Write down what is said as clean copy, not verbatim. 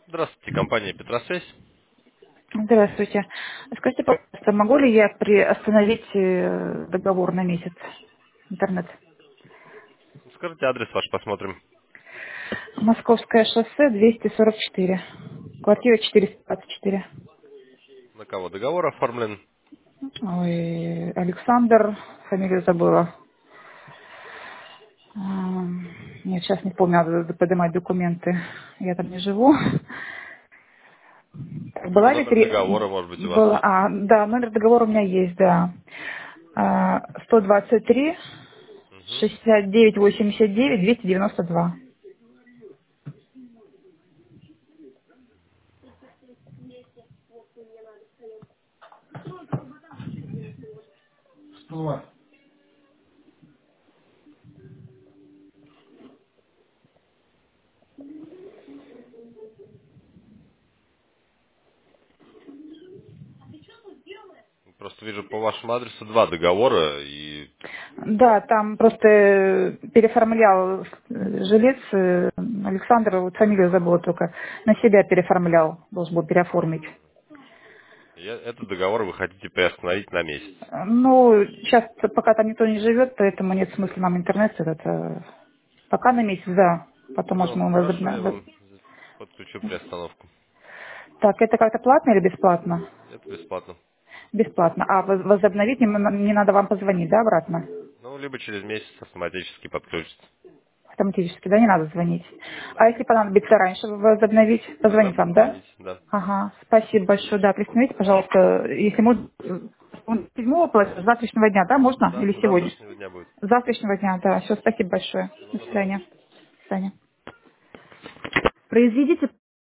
Здравствуйте, компания Петросвязь. Здравствуйте. Скажите, пожалуйста, могу ли я приостановить договор на месяц интернет? Скажите адрес ваш, посмотрим. Московское шоссе 244. Квартира 424. На кого договор оформлен. Ой, Александр, фамилию забыла. Нет, сейчас не помню, надо поднимать документы. Я там не живу. Так, Или была ли номер договора, может быть, у вас была, есть. да, номер договора у меня есть, да. 123 Мгм. 69 89 292. Просто вижу по вашему адресу два договора, и Да, там просто переформлял жилец Александр, вот фамилию забыла только, на себя переформлял, должен был переоформить. этот договор вы хотите приостановить на месяц. Ну, сейчас пока там никто не живет, поэтому нет смысла нам интернет пока на месяц, да. Потом Ну, можем его хорошо, я вам подключу приостановку. Так, это как-то платно или бесплатно? Это бесплатно. Бесплатно. А возобновить не надо вам позвонить, да, обратно? Ну, либо через месяц автоматически подключится. Автоматически, да, не надо звонить. Да. А если понадобится раньше возобновить, Тогда позвонить вам, да? позвоните, да. Ага, спасибо большое. Да, приостановите, пожалуйста, если можно, 7 платежа, с завтрашнего дня, да, можно? Да, Или с сегодня? завтрашнего дня будет. С завтрашнего дня, да. Все, спасибо большое. Всего До доброго. свидания. До свидания. Произведите